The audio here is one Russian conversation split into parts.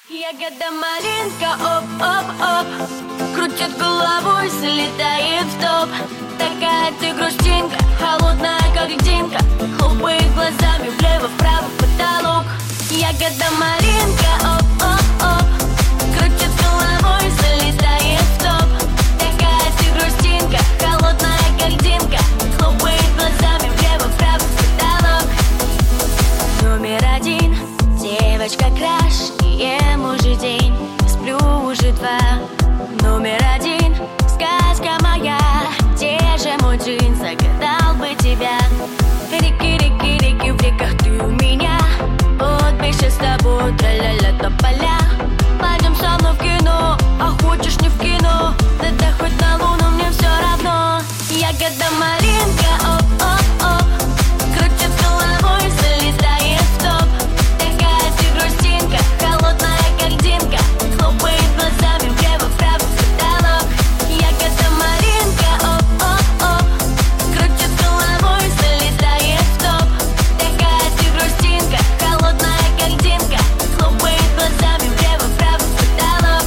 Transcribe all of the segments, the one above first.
Ягода малинка, оп-оп-оп, крутит головой, слетает в топ. Такая ты грустинка, холодная как льдинка, хлопает глазами влево-вправо в потолок. Ягода малинка, оп-оп-оп, крутит головой, залетает в топ. Такая ты грустинка, холодная как льдинка, хлопает глазами влево-вправо в потолок. Номер один, девочка краш, ему же день, сплю уже два. Номер один, сказка моя, где же мой джин, загадал бы тебя. Реки, в реках ты у меня, вот бы сейчас с тобой, тра-ля-ля тополя. Пойдем со мной в кино, а хочешь не в кино, да хоть на луну, мне все равно. Ягода малинка, оп-оп-оп, крутит головой, залетает в топ. Такая ты грустинка, холодная как льдинка, хлопает глазами влево-вправо в потолок. Ягода малинка, оп-оп-оп, крутит головой, залетает в топ. Такая ты грустинка, холодная как льдинка, хлопает глазами влево-вправо в потолок.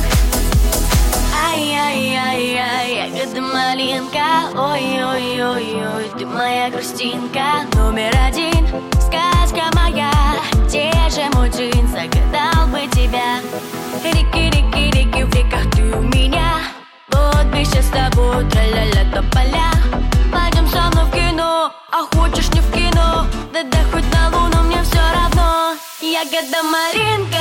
Ай-яй-яй-яй, ягода малинка, ой-ой-ой-ой, ты моя грустинка. Номер один, сказка моя, где же мой джин, загадал бы тебя. Реки, в реках ты у меня, вот бы сейчас с тобой, тра-ля-ля тополя. Пойдем со мной в кино, а хочешь не в кино, да хоть на луну, мне все равно. Ягода малинка,